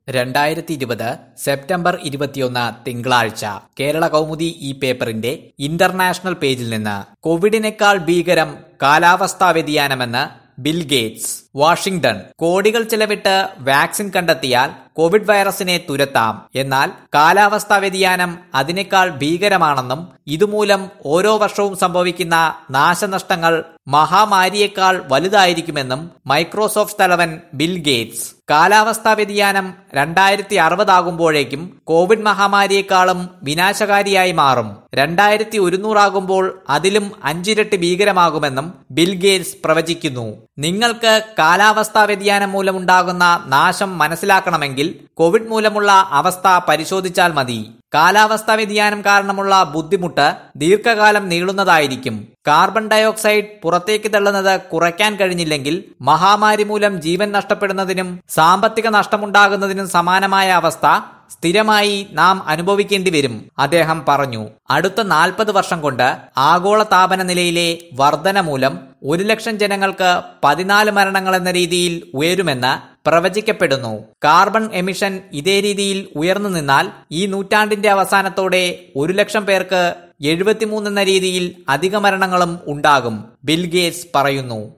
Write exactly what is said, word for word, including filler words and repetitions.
രണ്ടായിരത്തി ഇരുപത് സെപ്റ്റംബർ ഇരുപത്തിയൊന്ന് തിങ്കളാഴ്ച കേരള കൗമുദി ഈ പേപ്പറിന്റെ ഇന്റർനാഷണൽ പേജിൽ നിന്ന് കോവിഡിനേക്കാൾ ഭീകരം കാലാവസ്ഥാ വ്യതിയാനമെന്ന് ബിൽ ഗേറ്റ്സ്. വാഷിംഗ്ടൺ. കോടികൾ ചെലവിട്ട് വാക്സിൻ കണ്ടെത്തിയാൽ കോവിഡ് വൈറസിനെ തുരത്താം. എന്നാൽ കാലാവസ്ഥാ വ്യതിയാനം അതിനേക്കാൾ ഭീകരമാണെന്നും ഇതുമൂലം ഓരോ വർഷവും സംഭവിക്കുന്ന നാശനഷ്ടങ്ങൾ മഹാമാരിയേക്കാൾ വലുതായിരിക്കുമെന്നും മൈക്രോസോഫ്റ്റ് തലവൻ ബിൽ ഗേറ്റ്സ്. കാലാവസ്ഥാ വ്യതിയാനം രണ്ടായിരത്തി അറുപതാകുമ്പോഴേക്കും കോവിഡ് മഹാമാരിയേക്കാളും വിനാശകാരിയായി മാറും. രണ്ടായിരത്തി ഒരുന്നൂറാകുമ്പോൾ അതിലും അഞ്ചിരട്ടി ഭീകരമാകുമെന്നും ബിൽ ഗേറ്റ്സ് പ്രവചിക്കുന്നു. നിങ്ങൾക്ക് കാലാവസ്ഥാ വ്യതിയാനം മൂലമുണ്ടാകുന്ന നാശം മനസ്സിലാക്കണമെങ്കിൽ കോവിഡ് മൂലമുള്ള അവസ്ഥ പരിശോധിച്ചാൽ മതി. കാലാവസ്ഥാ വ്യതിയാനം കാരണമുള്ള ബുദ്ധിമുട്ട് ദീർഘകാലം നീളുന്നതായിരിക്കും. കാർബൺ ഡയോക്സൈഡ് പുറത്തേക്ക് തള്ളുന്നത് കുറയ്ക്കാൻ കഴിഞ്ഞില്ലെങ്കിൽ മഹാമാരി മൂലം ജീവൻ നഷ്ടപ്പെടുന്നതിനും സാമ്പത്തിക നഷ്ടമുണ്ടാകുന്നതിനും സമാനമായ അവസ്ഥ സ്ഥിരമായി നാം അനുഭവിക്കേണ്ടി വരും, അദ്ദേഹം പറഞ്ഞു. അടുത്ത നാൽപ്പത് വർഷം കൊണ്ട് ആഗോള താപന നിലയിലെ വർധന മൂലം ഒരു ലക്ഷം ജനങ്ങൾക്ക് പതിനാല് മരണങ്ങൾ എന്ന രീതിയിൽ ഉയരുമെന്ന് പ്രവചിക്കപ്പെടുന്നു. കാർബൺ എമിഷൻ ഇതേ രീതിയിൽ ഉയർന്നു നിന്നാൽ ഈ നൂറ്റാണ്ടിന്റെ അവസാനത്തോടെ ഒരു ലക്ഷം പേർക്ക് എഴുപത്തിമൂന്ന് എന്ന രീതിയിൽ അധിക മരണങ്ങളും ഉണ്ടാകും, ബിൽ ഗേറ്റ്സ് പറയുന്നു.